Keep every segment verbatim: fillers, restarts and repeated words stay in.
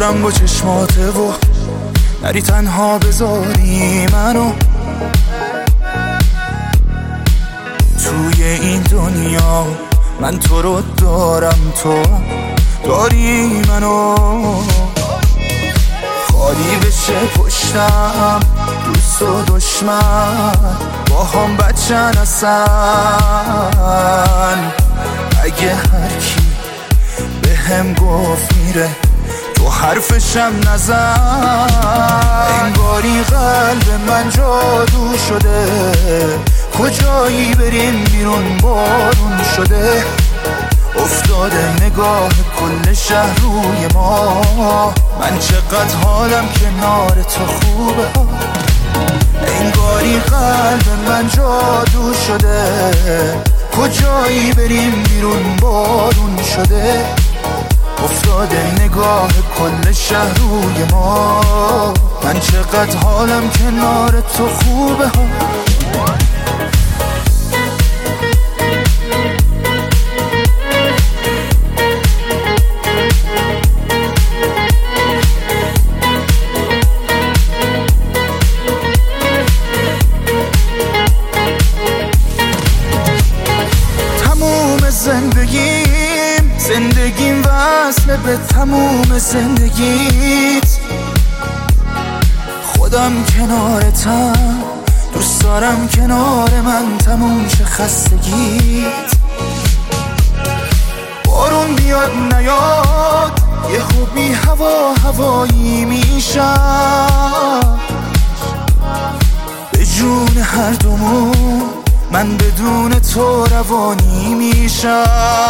دارم با چشماته و نری تنها بذاری منو توی این دنیا. من تو رو دارم، تو داری منو. خالی بشه پشتم، دوست و دشمن با هم بچن اصلا. اگه هر کی به هم گفت میره تو حرفشم نزن. انگاری قلب من جادو شده، کجایی بریم بیرون بارون شده. افتاده نگاه کل شهر روی ما، من چقدر حالم کنار تو خوبه. انگاری قلب من جادو شده، کجایی بریم بیرون بارون شده. افتاده نگاه کل شهر روی ما، من چقدر حالم کنار تو خوبه. زندگیم زندگیم وصله به تموم زندگیت. خودم کنارتم، دوست دارم کنار من تموم شه خستگیت. بارون بیاد نیاد یه خوبی هوا هوایی میشم. به جون هر دومون من بدون تو روانی میشم.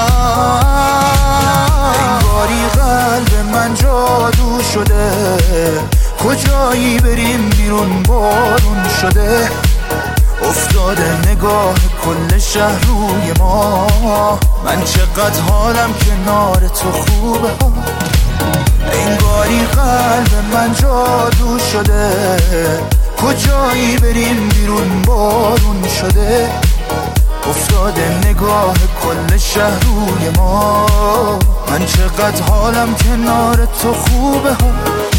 انگاری قلب من جادو شده، کجایی بریم بیرون بارون شده. افتاده نگاه کل شهر روی ما، من چقدر حالم کنار تو خوبه. انگاری قلب من جادو شده، کجایی بریم بیرون بارون شده. افتاده نگاه کل شهر روی ما، من چقدر حالم کنار تو خوبه.